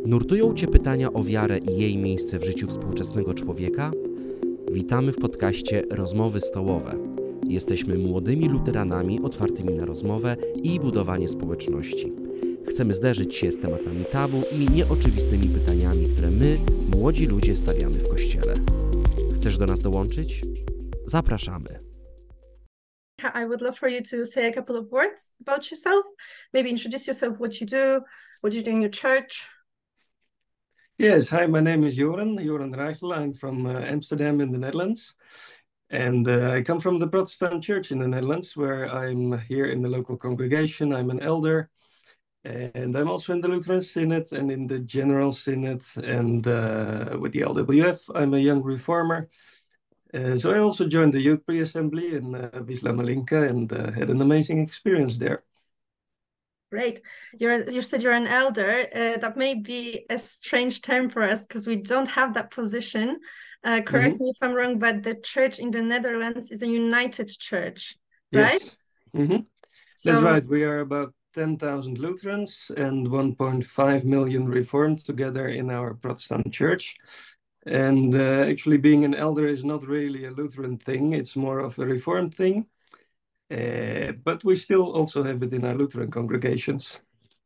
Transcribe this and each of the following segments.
Nurtują Cię pytania o wiarę i jej miejsce w życiu współczesnego człowieka? Witamy w podcaście Rozmowy Stołowe. Jesteśmy młodymi luteranami otwartymi na rozmowę i budowanie społeczności. Chcemy zderzyć się z tematami tabu i nieoczywistymi pytaniami, które my, młodzi ludzie, stawiamy w Kościele. Chcesz do nas dołączyć? Zapraszamy. I would love for you to say a couple of words about yourself. Maybe introduce yourself, what you do, what you do in your church. Yes, hi, my name is Joran Reichel. I'm from Amsterdam in the Netherlands. And I come from the Protestant Church in the Netherlands, where I'm here in the local congregation. I'm an elder. And I'm also in the Lutheran Synod and in the General Synod. And with the LWF, I'm a young reformer. So I also joined the Youth Pre-Assembly in Wisla Malinka and had an amazing experience there. Great. You said you're an elder. That may be a strange term for us because we don't have that position. Correct me if I'm wrong, but the church in the Netherlands is a united church, right? Yes. That's right. We are about 10,000 Lutherans and 1.5 million Reformed together in our Protestant church. And actually being an elder is not really a Lutheran thing. It's more of a Reformed thing. But we still also have it in our Lutheran congregations.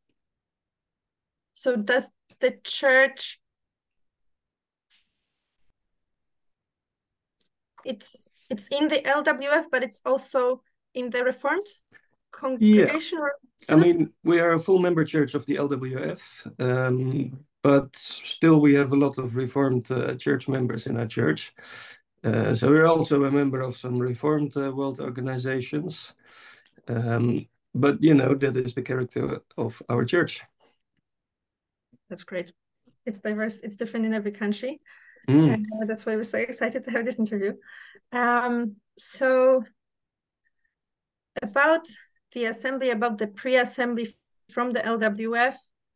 So does the church, it's in the LWF, but it's also in the Reformed congregation? Yeah. I mean, we are a full member church of the LWF, but still we have a lot of Reformed church members in our church. So we're also a member of some Reformed world organizations. But, you know, that is the character of our church. That's great. It's diverse. It's different in every country. Mm. And that's why we're so excited to have this interview. So about the assembly, about the pre-assembly from the LWF,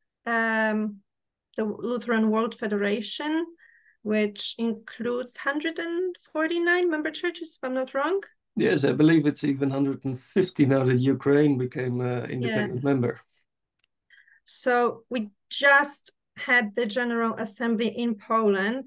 the Lutheran World Federation, which includes 149 member churches, if I'm not wrong. Yes, I believe it's even 150 now that Ukraine became an independent member. So we just had the General Assembly in Poland.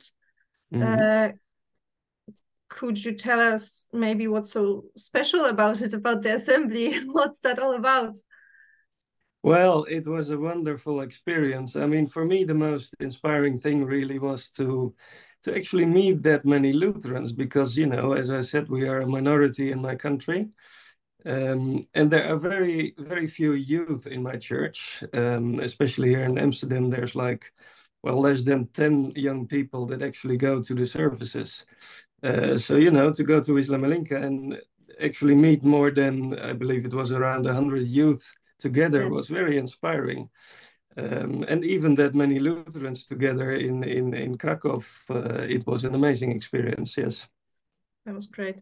Could you tell us maybe what's so special about it, about the assembly? What's that all about? Well, it was a wonderful experience. I mean, for me, the most inspiring thing really was to actually meet that many Lutherans because, you know, as I said, we are a minority in my country. And there are very, very few youth in my church, especially here in Amsterdam. There's like, well, less than 10 young people that actually go to the services. So, you know, to go to Wisla Malinka and actually meet more than, I believe it was around 100 youth together was very inspiring. And even that many Lutherans together in Krakow, it was an amazing experience, yes. That was great.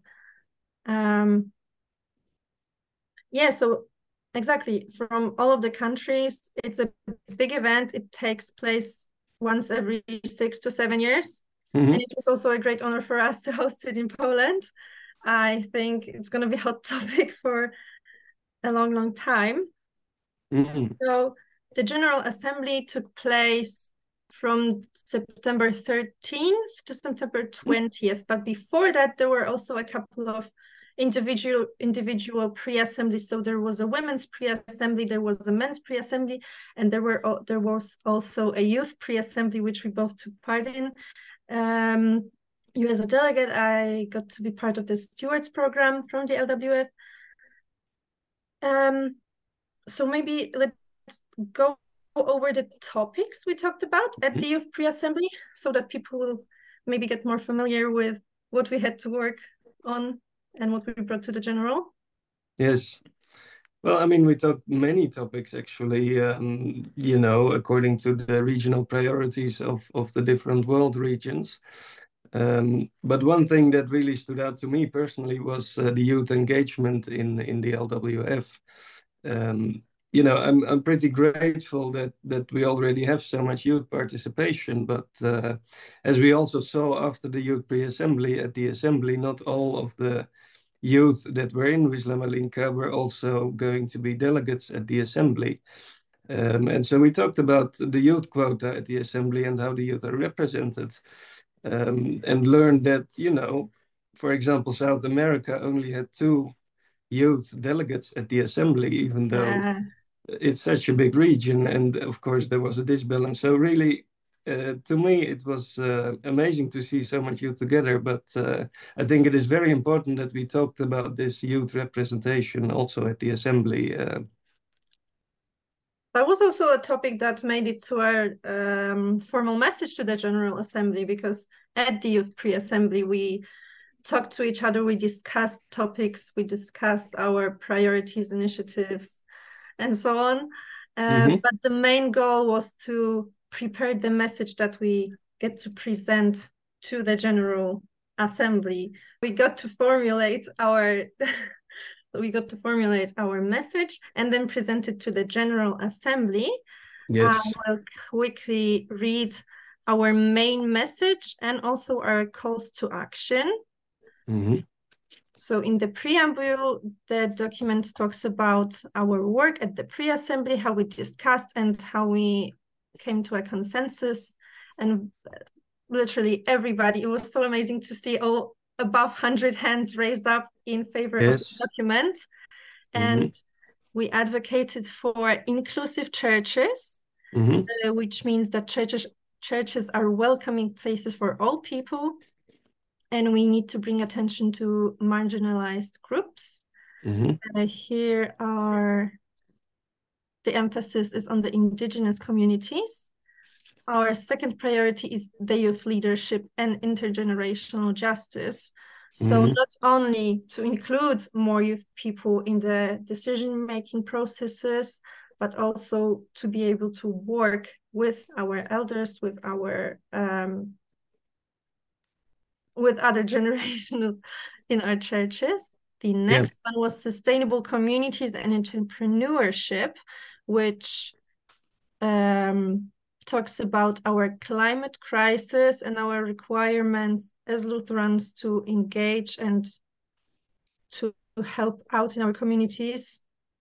Yeah, so exactly, from all of the countries, it's a big event. It takes place once every 6 to 7 years. And it was also a great honor for us to host it in Poland. I think it's going to be a hot topic for a long, long time. So the General Assembly took place from September 13th to September 20th. But before that, there were also a couple of individual pre-assemblies. So there was a women's pre-assembly, there was a men's pre-assembly, and there was also a youth pre-assembly, which we both took part in. You as a delegate, I got to be part of the stewards program from the LWF. So maybe let's go over the topics we talked about at the youth pre-assembly so that people will maybe get more familiar with what we had to work on and what we brought to the general. Yes. Well, I mean, we talked many topics, actually, you know, according to the regional priorities of the different world regions. But one thing that really stood out to me personally was the youth engagement in the LWF. You know, I'm pretty grateful that we already have so much youth participation, but as we also saw after the youth pre-assembly at the assembly, not all of the youth that were in Wisla Malinka were also going to be delegates at the assembly. And so we talked about the youth quota at the assembly and how the youth are represented, and learned that, for example, South America only had 2 youth delegates at the assembly, even though it's such a big region. And of course, there was a disbalance. So really, to me, it was amazing to see so much youth together. But I think it is very important that we talked about this youth representation also at the assembly. That was also a topic that made it to our formal message to the General Assembly, because at the Youth Pre-Assembly, we talked to each other, we discussed topics, we discussed our priorities, initiatives, and so on. But the main goal was to prepare the message that we get to present to the General Assembly. We got to formulate our message and then present it to the General Assembly. Yes. I will quickly read our main message and also our calls to action. So in the preamble, the document talks about our work at the pre-assembly, how we discussed and how we came to a consensus. And literally everybody, it was so amazing to see all above 100 hands raised up in favor of the document. And we advocated for inclusive churches, which means that churches are welcoming places for all people. And we need to bring attention to marginalized groups. Here the emphasis is on the indigenous communities. Our second priority is the youth leadership and intergenerational justice. So not only to include more youth people in the decision-making processes, but also to be able to work with our elders, with our with other generations in our churches. The next one was sustainable communities and entrepreneurship, which talks about our climate crisis and our requirements as Lutherans to engage and to help out in our communities.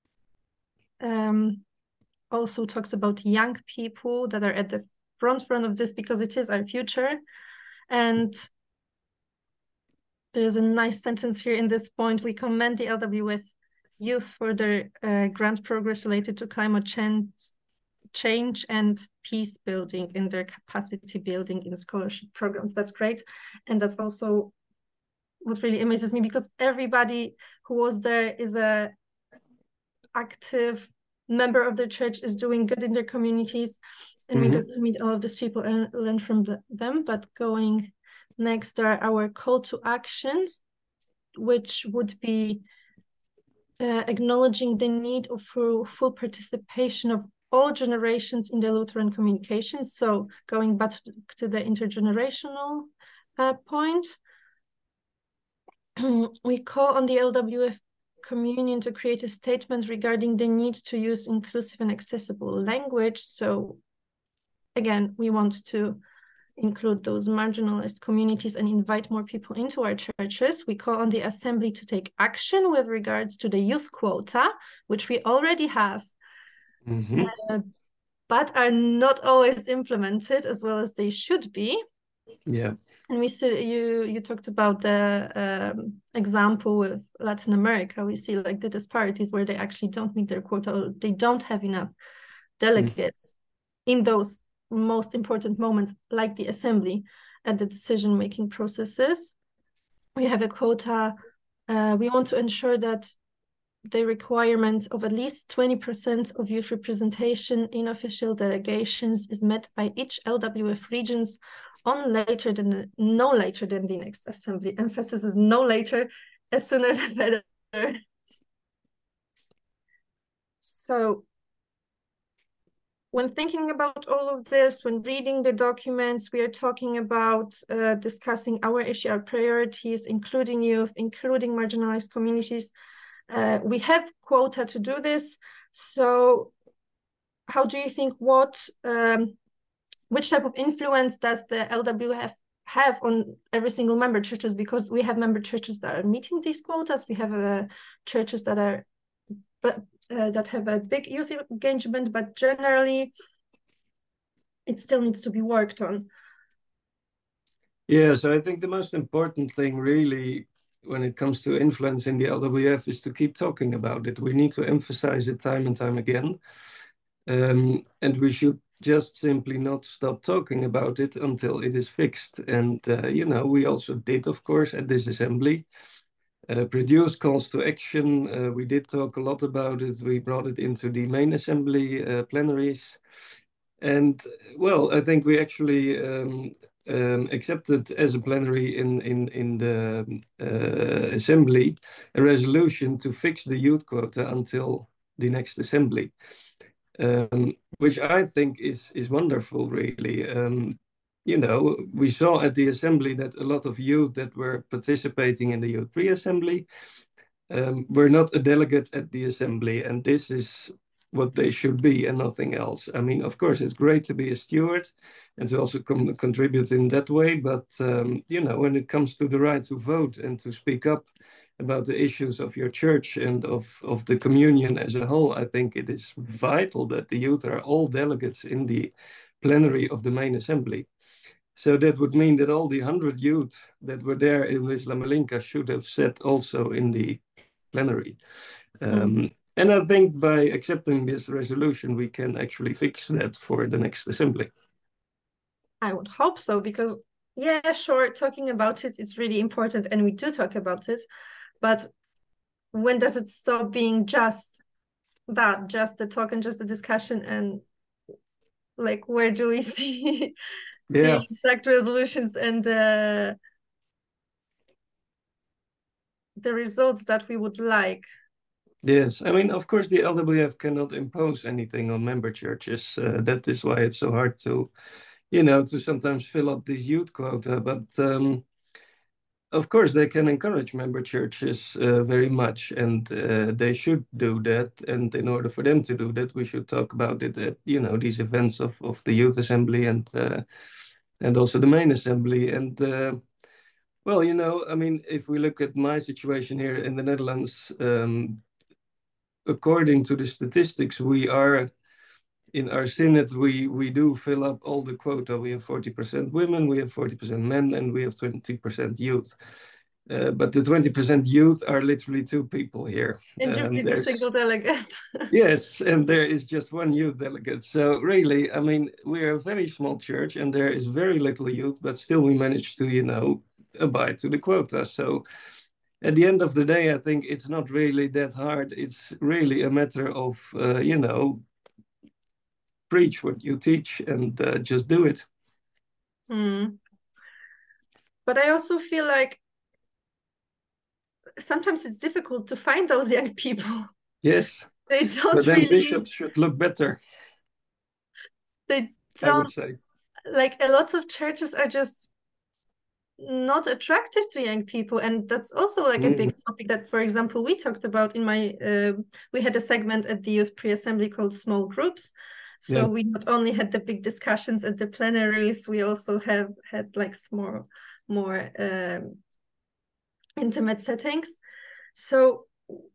Also talks about young people that are at the front of this, because it is our future. And there's a nice sentence here in this point. We commend the LWF youth for their grand progress related to climate change and peace building in their capacity building in scholarship programs. That's great. And that's also what really amazes me, because everybody who was there is a active member of the church, is doing good in their communities. And we got to meet all of these people and learn from them. But going next are our call to actions, which would be acknowledging the need of full participation of all generations in the Lutheran communication. So going back to the intergenerational point, we call on the LWF communion to create a statement regarding the need to use inclusive and accessible language. So again, we want to include those marginalized communities and invite more people into our churches. We call on the assembly to take action with regards to the youth quota, which we already have, but are not always implemented as well as they should be. Yeah. And we see you talked about the example with Latin America. We see like the disparities where they actually don't meet their quota, or they don't have enough delegates in those most important moments, like the assembly at the decision-making processes. We have a quota. We want to ensure that the requirement of at least 20% of youth representation in official delegations is met by each LWF regions no later than the next assembly. Emphasis is no later, as sooner the better. So when thinking about all of this, when reading the documents, we are talking about discussing our issue, our priorities, including youth, including marginalized communities. We have quota to do this. So how do you think, which type of influence does the LWF have on every single member churches? Because we have member churches that are meeting these quotas. We have churches that are, but that have a big youth engagement, but generally it still needs to be worked on. Yeah, so I think the most important thing really when it comes to influence in the LWF is to keep talking about it. We need to emphasize it time and time again. And we should just simply not stop talking about it until it is fixed. And, we also did, of course, at this assembly, produce calls to action. We did talk a lot about it. We brought it into the main assembly plenaries. And, well, I think we actually accepted as a plenary in the assembly a resolution to fix the youth quota until the next assembly. Which I think is wonderful, really. We saw at the assembly that a lot of youth that were participating in the youth pre-assembly were not a delegate at the assembly, and this is what they should be and nothing else. I mean, of course, it's great to be a steward and to also contribute in that way, but when it comes to the right to vote and to speak up about the issues of your church and of the communion as a whole, I think it is vital that the youth are all delegates in the plenary of the main assembly. So that would mean that all the 100 youth that were there in Wisla Malinka should have sat also in the plenary. And I think by accepting this resolution, we can actually fix that for the next assembly. I would hope so, because yeah, sure, talking about it, it's really important, and we do talk about it. But when does it stop being just that, just the talk and just the discussion? And like, where do we see the exact resolutions and the results that we would like? Yes, I mean, of course, the LWF cannot impose anything on member churches. That is why it's so hard to, to sometimes fill up this youth quota. But of course, they can encourage member churches very much, and they should do that. And in order for them to do that, we should talk about it at, these events of the youth assembly and also the main assembly. And well, I mean, if we look at my situation here in the Netherlands, according to the statistics, we are in our synod, we do fill up all the quota. We have 40% women, we have 40% men, and we have 20% youth. But the 20% youth are literally 2 people here. And you've been a single delegate. Yes, and there is just 1 youth delegate. So really, I mean, we are a very small church and there is very little youth, but still we manage to, abide to the quota. So at the end of the day, I think it's not really that hard. It's really a matter of, preach what you teach and just do it. But I also feel like sometimes it's difficult to find those young people. Yes. They don't but then really... bishops should look better. They don't, I would say. Like, a lot of churches are just not attractive to young people, and that's also like a big topic that, for example, we talked about in my we had a segment at the youth pre-assembly called small groups. So we not only had the big discussions at the plenaries, we also have had like more intimate settings. So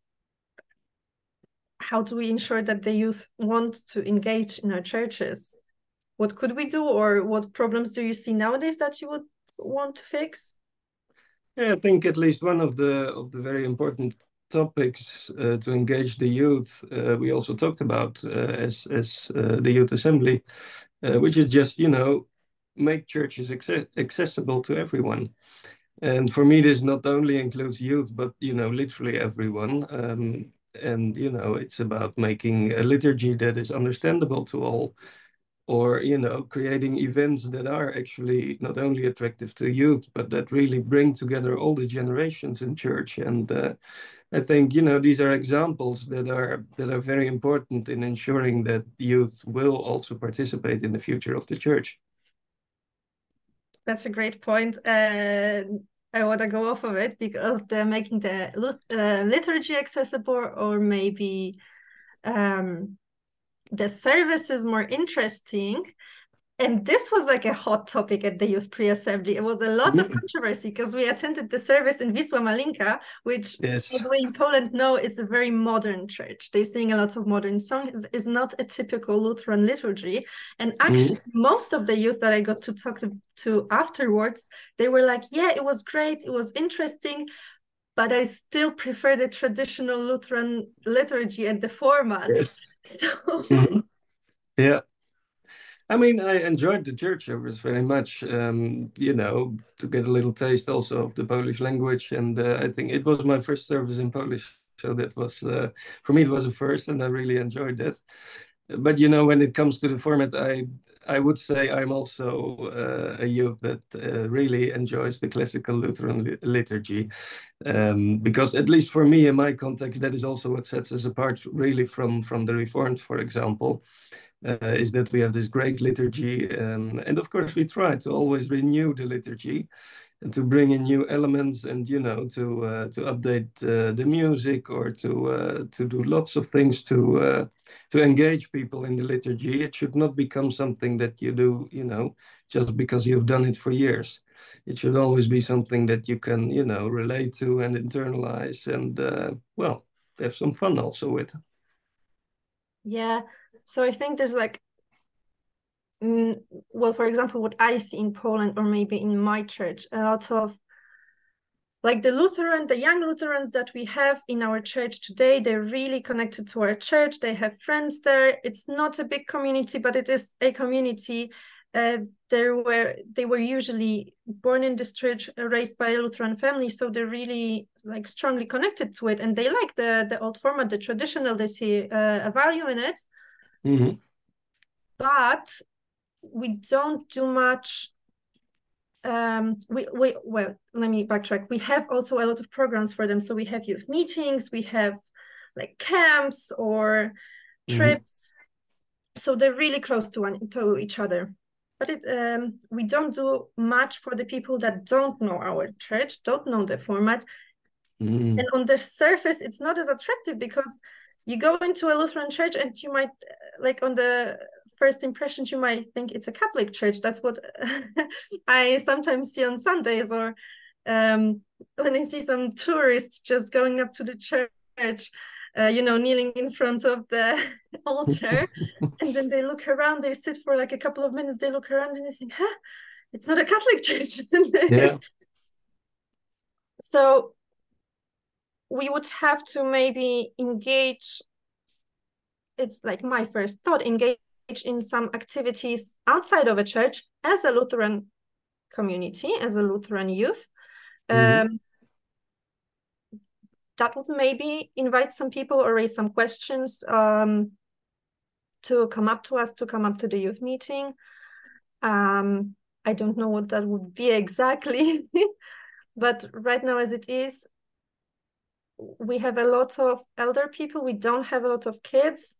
how do we ensure that the youth want to engage in our churches? What could we do, or what problems do you see nowadays that you would want to fix? Yeah, I think at least one of the very important topics to engage the youth, we also talked about as the youth assembly, which is just, make churches accessible to everyone. And for me, this not only includes youth, but, literally everyone. And, it's about making a liturgy that is understandable to all, or, creating events that are actually not only attractive to youth, but that really bring together all the generations in church. And I think, these are examples that are very important in ensuring that youth will also participate in the future of the church. That's a great point. I want to go off of it because they're making the liturgy accessible, or maybe the service is more interesting. And this was like a hot topic at the youth pre-assembly. It was a lot of controversy because we attended the service in Wisła Malinka, which, Yes. as we in Poland know, is a very modern church. They sing a lot of modern songs. It's not a typical Lutheran liturgy. And actually, most of the youth that I got to talk to afterwards, they were like, yeah, it was great. It was interesting. But I still prefer the traditional Lutheran liturgy and the format. Yes. So... Yeah. I mean, I enjoyed the church service very much, you know, to get a little taste also of the Polish language. And I think it was my first service in Polish. So that was, for me, it was a first, and I really enjoyed that. But, you know, when it comes to the format, I would say I'm also a youth that really enjoys the classical Lutheran liturgy. Because at least for me, in my context, that is also what sets us apart really from the Reformed, for example. Is that we have this great liturgy, and of course we try to always renew the liturgy and to bring in new elements, and you know, to update the music, or to do lots of things to engage people in the liturgy. It should not become something that you do, you know, just because you've done it for years. It should always be something that you can, you know, relate to and internalize, and well, have some fun also with. Yeah. So I think there's like, well, for example, what I see in Poland, or maybe in my church, a lot of like the young Lutherans that we have in our church today, they're really connected to our church. They have friends there. It's not a big community, but it is a community. They were usually born in this church, raised by a Lutheran family, so they're really like strongly connected to it, and they like the old format, the traditional. They see a value in it. But we don't do much. Well, let me backtrack. We have also a lot of programs for them. So we have youth meetings, we have like camps or trips. So they're really close to each other. But we don't do much for the people that don't know our church, don't know the format. And on the surface, it's not as attractive, because you go into a Lutheran church and you might, like, on the first impressions, you might think it's a Catholic church. That's what I sometimes see on Sundays, or when I see some tourists just going up to the church, you know, kneeling in front of the altar, and then they look around, they sit for like a couple of minutes, they look around and they think, huh, it's not a Catholic church. Yeah. So we would have to maybe engage, it's like my first thought, engage in some activities outside of a church as a Lutheran community, as a Lutheran youth. That would maybe invite some people or raise some questions to come up to us, to come up to the youth meeting. I don't know what that would be exactly, but right now as it is, we have a lot of elder people, we don't have a lot of kids.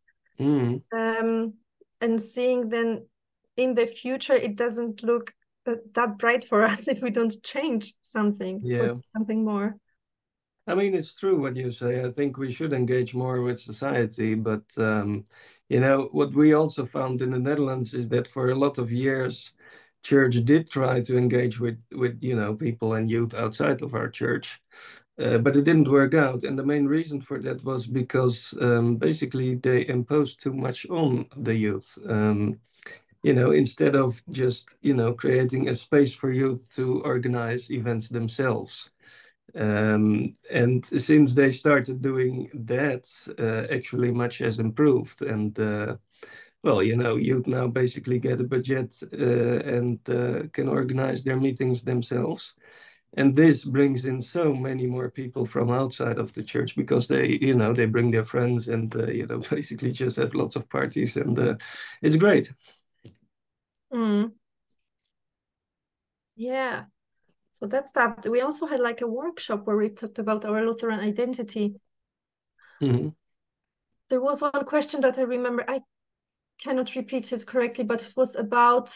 And seeing then in the future, it doesn't look that bright for us if we don't change something, put something more. I mean, it's true what you say. I think we should engage more with society, but you know, what we also found in the Netherlands is that for a lot of years, church did try to engage with you know, people and youth outside of our church. But it didn't work out. And the main reason for that was because basically they imposed too much on the youth. You know, instead of just, you know, creating a space for youth to organize events themselves. And since they started doing that, actually much has improved. And well, you know, youth now basically get a budget and can organize their meetings themselves. And this brings in so many more people from outside of the church, because they, you know, they bring their friends, and, you know, basically just have lots of parties, and it's great. Yeah. So that's that. We also had like a workshop where we talked about our Lutheran identity. There was one question that I remember, I cannot repeat it correctly, but it was about,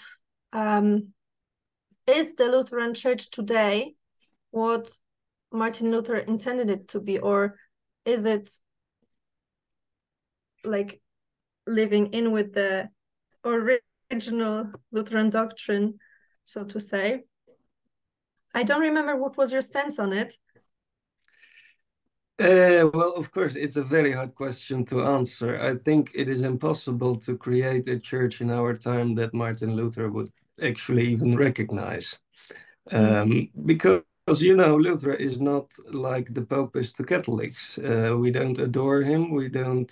is the Lutheran Church today what Martin Luther intended it to be, or is it like living in with the, or original Lutheran doctrine, so to say. I don't remember what was your stance on it. Well, of course, it's a very hard question to answer. I think it is impossible to create a church in our time that Martin Luther would actually even recognize. Because, Luther is not like the Pope is to Catholics. We don't adore him. We don't,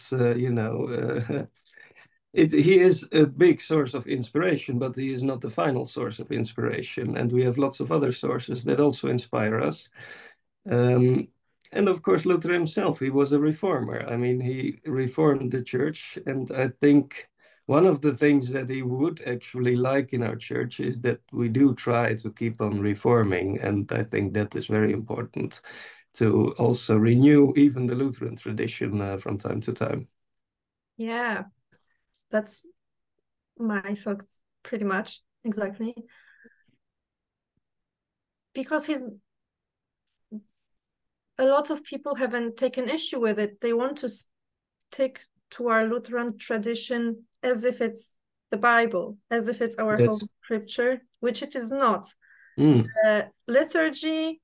he is a big source of inspiration, but he is not the final source of inspiration. And we have lots of other sources that also inspire us. And of course, Luther himself, he was a reformer. I mean, he reformed the church. And I think one of the things that he would actually like in our church is that we do try to keep on reforming. And I think that is very important to also renew even the Lutheran tradition from time to time. Yeah, that's my thoughts pretty much exactly. Because a lot of people haven't taken issue with it. They want to stick to our Lutheran tradition as if it's the Bible, as if it's our whole scripture, which it is not. Liturgy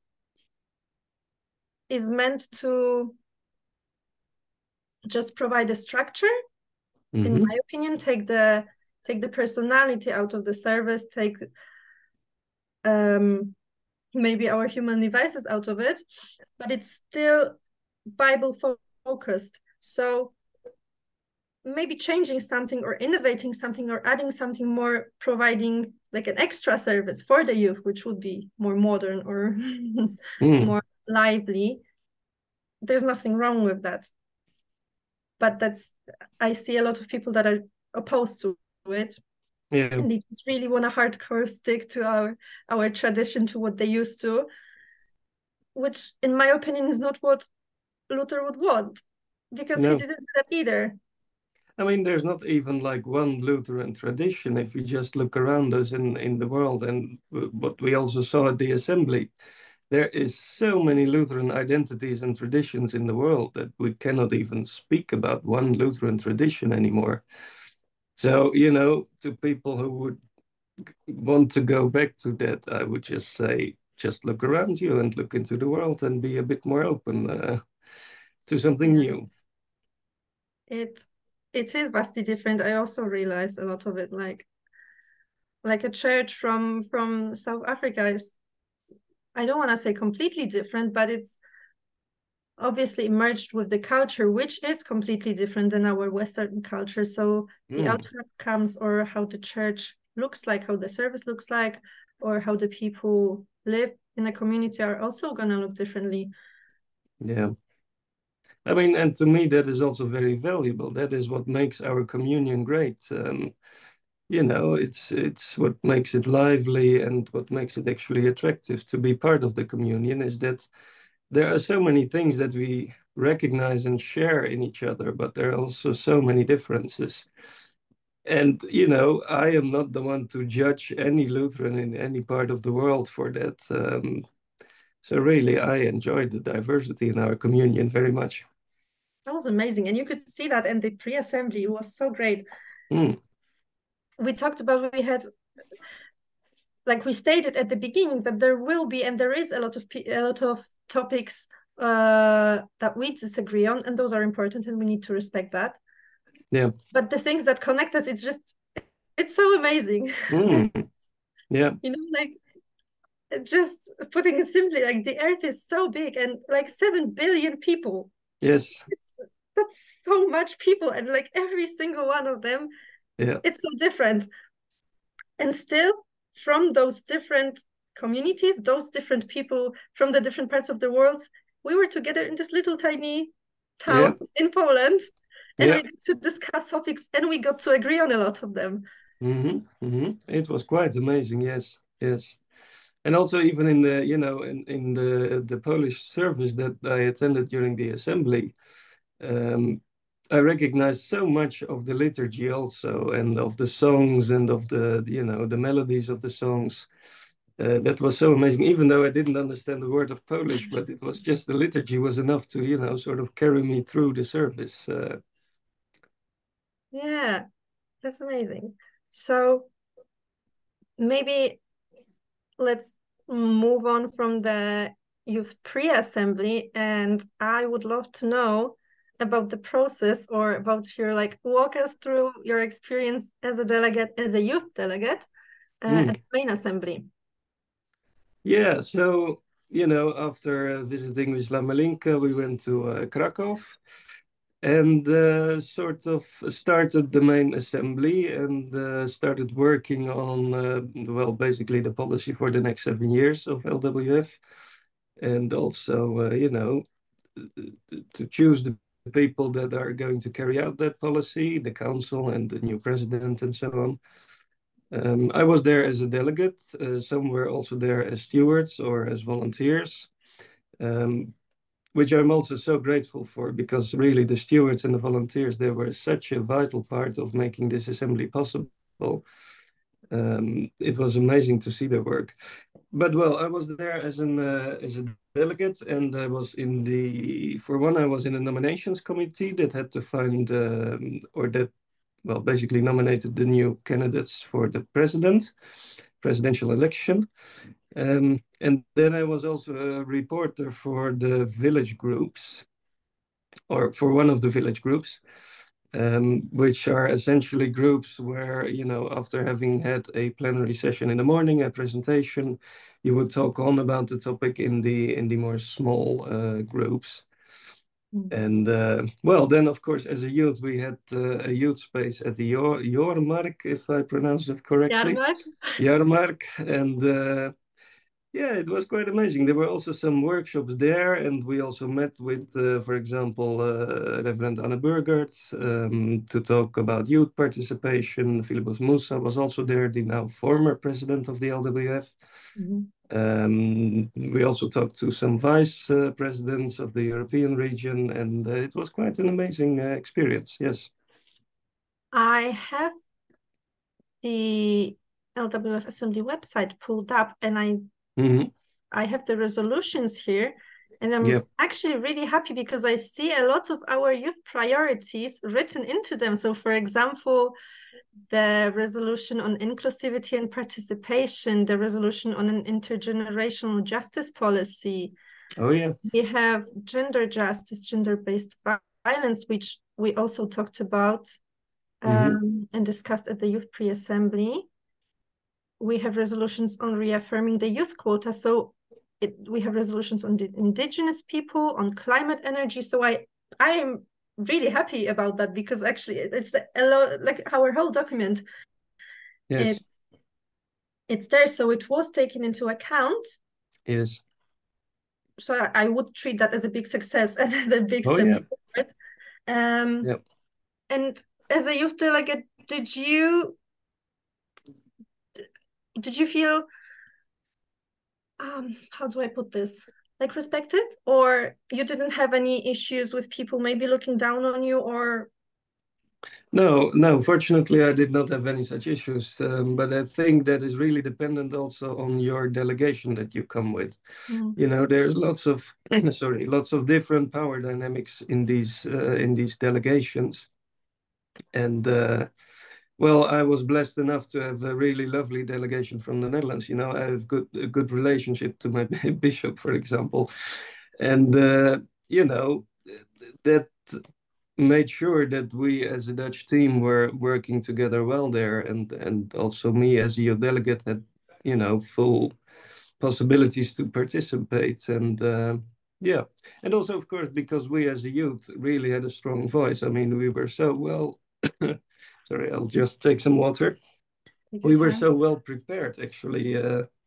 is meant to just provide a structure, in my opinion, take the personality out of the service, take maybe our human devices out of it, but it's still Bible focused. So maybe changing something or innovating something or adding something more, providing like an extra service for the youth, which would be more modern or more lively. There's nothing wrong with that. But I see a lot of people that are opposed to it. Yeah. And they just really want to hardcore stick to our tradition, to what they used to, which in my opinion is not what Luther would want, because he didn't do that either. I mean, there's not even like one Lutheran tradition if you just look around us in the world, and what we also saw at the assembly. There is so many Lutheran identities and traditions in the world that we cannot even speak about one Lutheran tradition anymore. So, to people who would want to go back to that, I would just say, just look around you and look into the world and be a bit more open to something new. It is vastly different. I also realized a lot of it, like a church from South Africa is, I don't want to say completely different, but it's obviously merged with the culture, which is completely different than our Western culture. So the outcomes, or how the church looks like, how the service looks like, or how the people live in a community are also going to look differently. Yeah. I mean, and to me, that is also very valuable. That is what makes our communion great. It's what makes it lively, and what makes it actually attractive to be part of the communion is that there are so many things that we recognize and share in each other, but there are also so many differences. And, I am not the one to judge any Lutheran in any part of the world for that. So really, I enjoyed the diversity in our communion very much. That was amazing. And you could see that in the pre-assembly. It was so great. We talked about, we stated at the beginning that there will be, and there is a lot of topics that we disagree on, and those are important, and we need to respect that. Yeah. But the things that connect us, it's so amazing. Yeah. Just putting it simply, like the earth is so big, and like 7 billion people. Yes. That's so much people, and like every single one of them, it's so different. And still, from those different communities, those different people from the different parts of the world, we were together in this little tiny town in Poland, and we got to discuss topics, and we got to agree on a lot of them. It was quite amazing. Yes. And also even in the, in the Polish service that I attended during the assembly, I recognized so much of the liturgy also, and of the songs, and of the, the melodies of the songs. That was so amazing, even though I didn't understand the word of Polish, but it was just the liturgy was enough to, sort of carry me through the service. Yeah, that's amazing. So maybe let's move on from the youth pre-assembly, and I would love to know about the process, or about your, like, walk us through your experience as a delegate, as a youth delegate at the main assembly. Yeah, so after visiting Wisła Malinka, we went to Krakow and sort of started the main assembly and started working on, well, basically the policy for the next 7 years of LWF, and also, to choose the people that are going to carry out that policy, the council and the new president and so on. I was there as a delegate. Some were also there as stewards or as volunteers, which I'm also so grateful for, because really the stewards and the volunteers, they were such a vital part of making this assembly possible. It was amazing to see their work. But well, I was there as a delegate, and I was in the nominations committee that had to find basically nominated the new candidates for the presidential election. And then I was also a reporter for the village groups, or for one of the village groups, which are essentially groups where, after having had a plenary session in the morning, a presentation, you would talk on about the topic in the more small groups. And well, then of course, as a youth, we had a youth space at the Jormark, if I pronounce it correctly. Jarmark. And yeah, it was quite amazing. There were also some workshops there, and we also met with, for example, Reverend Anne Burgert, to talk about youth participation. Philippos Moussa was also there, the now former president of the LWF. We also talked to some vice presidents of the European region, and it was quite an amazing experience. Yes. I have the LWF Assembly website pulled up, and I have the resolutions here, and I'm actually really happy because I see a lot of our youth priorities written into them. So, for example, the resolution on inclusivity and participation, the resolution on an intergenerational justice policy. Oh, yeah. We have gender justice, gender-based violence, which we also talked about and discussed at the Youth Pre-Assembly. We have resolutions on reaffirming the youth quota. So we have resolutions on the indigenous people, on climate energy. So I am really happy about that, because actually it's a lot, like our whole document. Yes. It's there, so it was taken into account. Yes. So I would treat that as a big success and as a big step forward. And as a youth delegate, did you feel, how do I put this, like, respected, or you didn't have any issues with people maybe looking down on you? Or No, fortunately I did not have any such issues, but I think that is really dependent also on your delegation that you come with. There's lots of lots of different power dynamics in these delegations, and well, I was blessed enough to have a really lovely delegation from the Netherlands. I have a good relationship to my bishop, for example. And, that made sure that we as a Dutch team were working together well there. And also me as a youth delegate had, full possibilities to participate. And yeah. And also, of course, because we as a youth really had a strong voice. I mean, we were so well... Sorry, I'll just take some water. We were so well prepared, actually.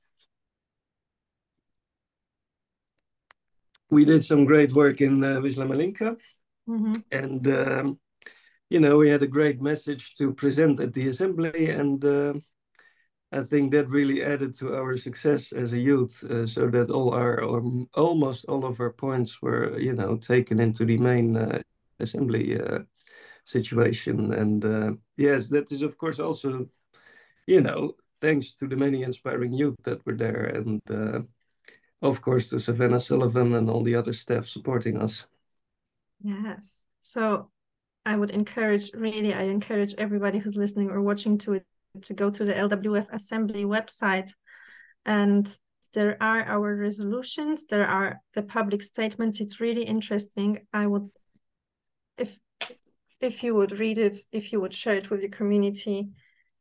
We did some great work in Wisła Malinka. And, we had a great message to present at the assembly. And I think that really added to our success as a youth, so that almost all of our points were, taken into the main assembly situation. And yes, that is of course also, thanks to the many inspiring youth that were there, and of course to Savannah Sullivan and all the other staff supporting us. Yes. So I encourage everybody who's listening or watching to it to go to the LWF Assembly website, and there are our resolutions, there are the public statements. It's really interesting. I would, if you would read it, if you would share it with your community.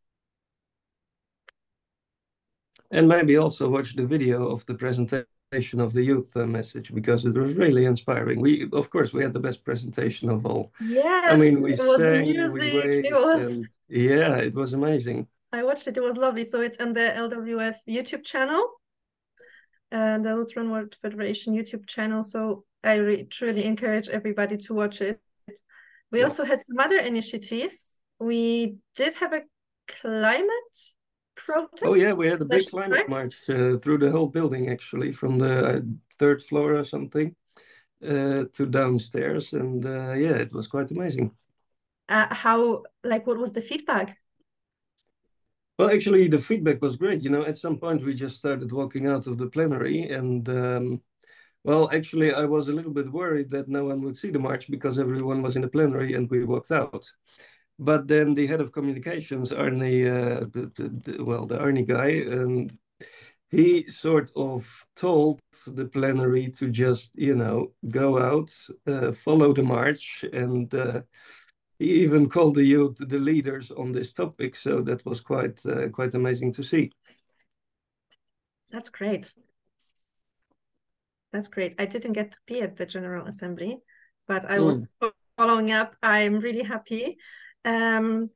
And maybe also watch the video of the presentation of the youth message, because it was really inspiring. Of course, we had the best presentation of all. Yes, I mean, we it was sang, music. we waved, It was. and yeah, it was amazing. I watched it. It was lovely. So it's on the LWF YouTube channel, and the Lutheran World Federation YouTube channel. So I truly encourage everybody to watch it. We also had some other initiatives. We did have a climate protest. Oh yeah, we had a big climate march through the whole building, actually, from the third floor or something to downstairs, and yeah, it was quite amazing. What was the feedback? Well, actually, the feedback was great. You know, at some point we just started walking out of the plenary, and well, actually, I was a little bit worried that no one would see the march because everyone was in the plenary and we walked out. But then the head of communications, Arnie, the Arnie guy, he sort of told the plenary to just, you know, go out, follow the march, and he even called the youth the leaders on this topic. So that was quite amazing to see. That's great. That's great. I didn't get to be at the General Assembly, but I was following up. I'm really happy. Do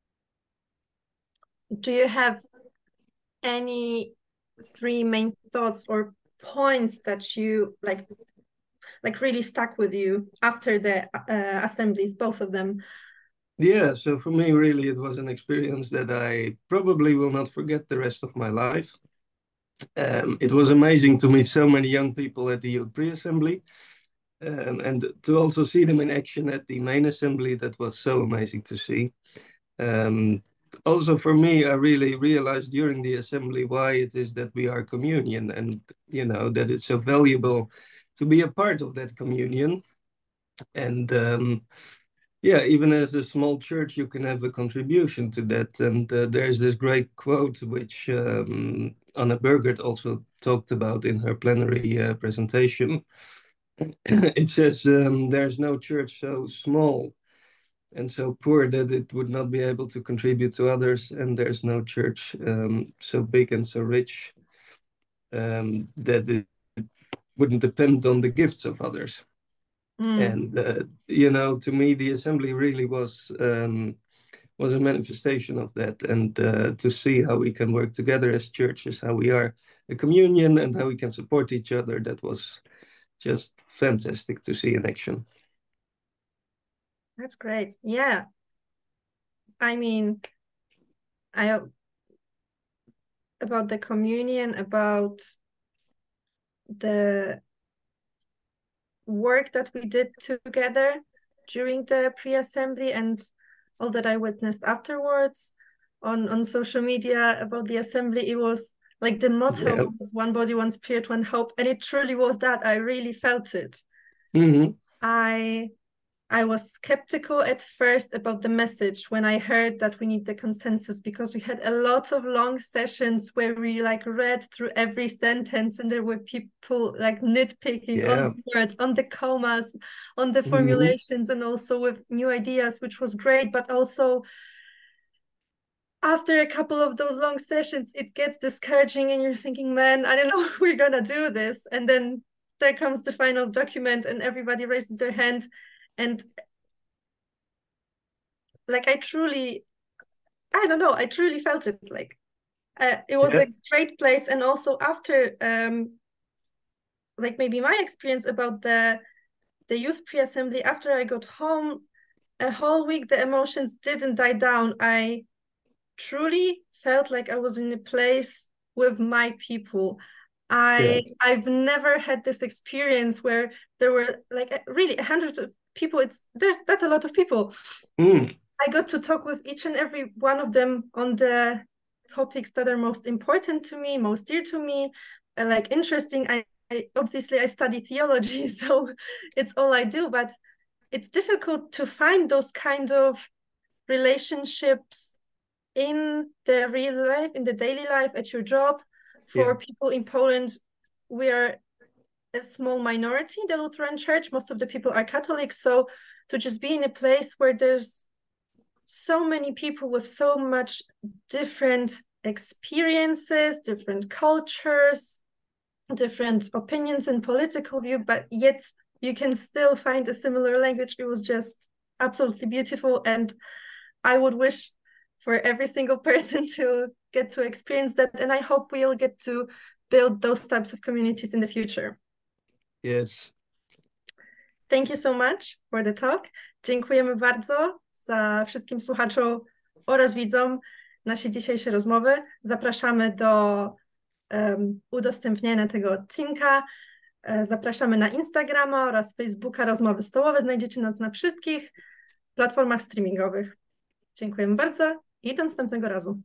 you have any 3 main thoughts or points that you like really stuck with you after the assemblies, both of them? Yeah, so for me, really, it was an experience that I probably will not forget the rest of my life. It was amazing to meet so many young people at the Youth Pre-Assembly, and to also see them in action at the main assembly. That was so amazing to see. Also for me, I really realized during the assembly why it is that we are communion, and you know that it's so valuable to be a part of that communion. And yeah, even as a small church, you can have a contribution to that. And there's this great quote which Anna Burgert also talked about in her plenary presentation. It says, there's no church so small and so poor that it would not be able to contribute to others, and there's no church so big and so rich that it wouldn't depend on the gifts of others. And you know, to me, the assembly really was a manifestation of that, and to see how we can work together as churches, how we are a communion, and how we can support each other. That was just fantastic to see in action. That's great. Yeah. I mean, about the communion, about the work that we did together during the pre-assembly and all that I witnessed afterwards on social media about the assembly. It was like the motto was one body, one spirit, one hope. And it truly was that. I really felt it. I was skeptical at first about the message when I heard that we need the consensus, because we had a lot of long sessions where we like read through every sentence, and there were people like nitpicking on the words, on the commas, on the formulations, and also with new ideas, which was great. But also after a couple of those long sessions, it gets discouraging and you're thinking, man, I don't know if we're gonna do this. And then there comes the final document and everybody raises their hand. And like, I truly felt it. Like, it was a great place. And also after, like maybe my experience about the youth pre-assembly, after I got home, a whole week, the emotions didn't die down. I truly felt like I was in a place with my people. I've never had this experience where there were like really 100 of people. That's a lot of people. I got to talk with each and every one of them on the topics that are most important to me, most dear to me, like interesting. I obviously I study theology, so it's all I do, but it's difficult to find those kind of relationships in the real life, in the daily life, at your job, for people in Poland, we are a small minority, the Lutheran Church. Most of the people are Catholic. So to just be in a place where there's so many people with so much different experiences, different cultures, different opinions and political view, but yet you can still find a similar language. It was just absolutely beautiful. And I would wish for every single person to get to experience that. And I hope we'll get to build those types of communities in the future. Yes. Thank you so much for the talk. Dziękujemy bardzo za wszystkim słuchaczom oraz widzom naszej dzisiejszej rozmowy. Zapraszamy do udostępniania tego odcinka. Zapraszamy na Instagrama oraz Facebooka Rozmowy Stołowe. Znajdziecie nas na wszystkich platformach streamingowych. Dziękujemy bardzo i do następnego razu.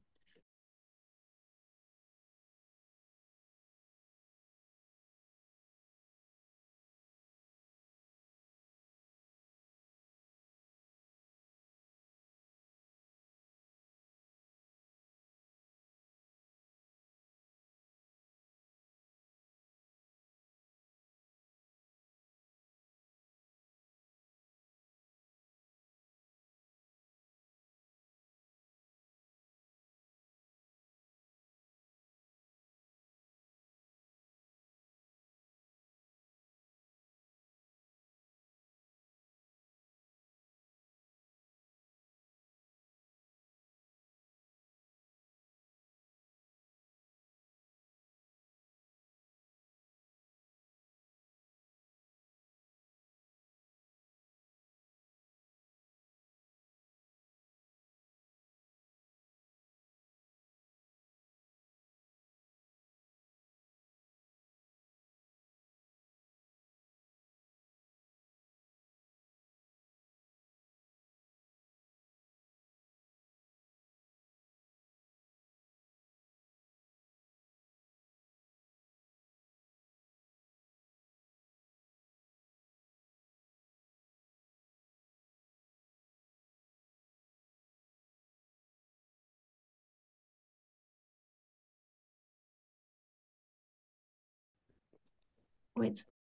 Wait.